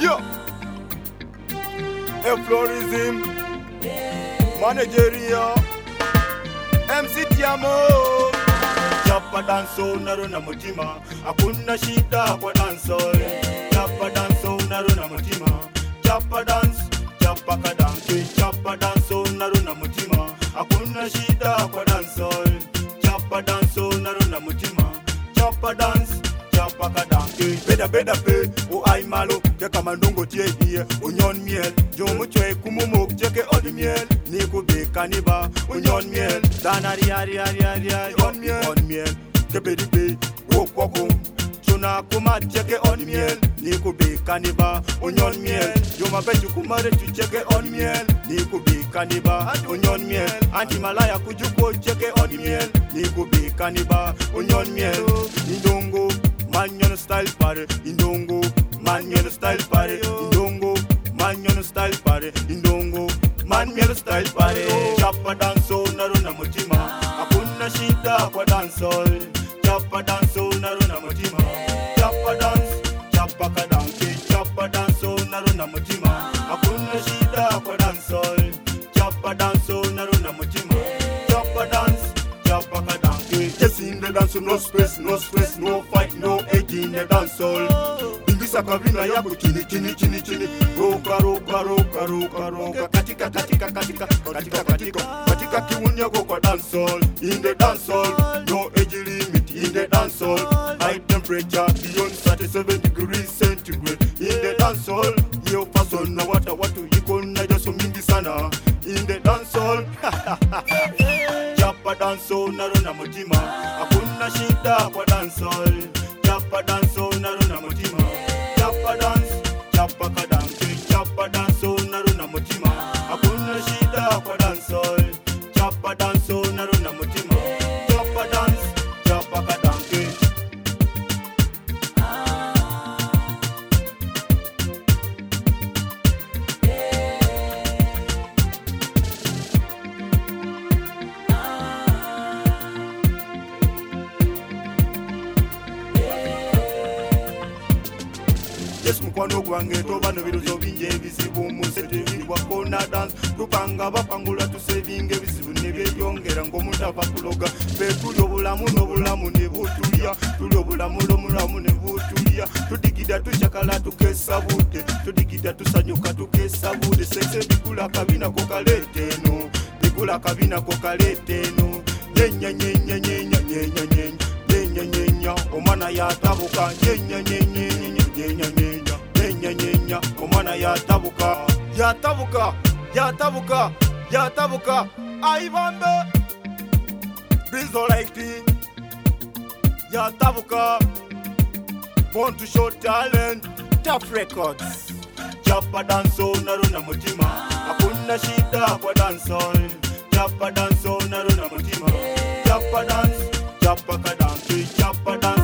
Yeah. Efflorism, Manageria, MC Tiamo. Chapa danso naruna mutima, hakuna shida kwa danso. Chapa danso naruna mutima, chapa dance, chapa kadansi. Chapa danso naruna mutima, hakuna shida kwa danso. Chapa danso naruna mutima, chapa dance. Beda pe, o ay malo, te kamandongo tie die, onyon miel, jomo chwe kumumok cheke odi miel, niku be kaniba, onyon miel, danari ari, on miel, te bedi pe, woko, chuna kuma cheke odi miel, niku be kaniba, onyon miel, joma beju kumare tu cheke odi miel, niku be kaniba, onyon miel, anti-malaya kujuko cheke odi miel, niku be kaniba, onyon miel, indongo, Manyon style party, indongo. Manyon style party, indongo. Manyon style party, indongo. Manyon style party. Chapa danso naruna mutima, hakuna shida kwa dancehall. Chapa danso naruna mutima, chapa dance, chapa kadansi. Chapa danso naruna mutima, hakuna shida kwa dancehall. Chapa danso naruna mutima, chapa dance, chapa kadansi. Yes, in the dance, no stress, no fight, no egg in the dance hall. Ingisa kavina yako chini. Roka. Katika kiwuni yako kwa dance hall. In the dance hall, no age limit in the dance hall. High temperature beyond 37 degrees centigrade. In the dance hall, yo person na watu yiko na jaso mingi sana. In the dance hall, Chapa danso naruna mutima, hakuna shida kwa dancehall. Chapa danso naruna mutima, chapa dance, chapa kadansi. Chapa danso naruna mutima, hakuna shida kwa dancehall. Chapa danso naruna mutima, chapa dance, chapa kadansi. Yes, mukwano gwange tobano biruzo binje ebizibu musete kwa kona dance tupanga bapangula tusevinge ebizibu nebyeyongera ng'omuntu ava kuloga betulya obulamu n'obulamu ne butulia tulya obulamu n'omulamu ne butulia tudigida tucakala tukesa budde tudigida tusanyuka tukesa budde sekse bigula akabina ko kaleeta eno bigula akabina ko kaleeta eno nyenya omwana yatabuka nyenya omwana yatabuka aibambe bizo like yatabuka born to show talent Tough Records. Chapa danso naruna mutima, hakuna shida kwa dancehall. Chapa danso naruna mutima, chapa dance, chapa kadansi. Chapa dance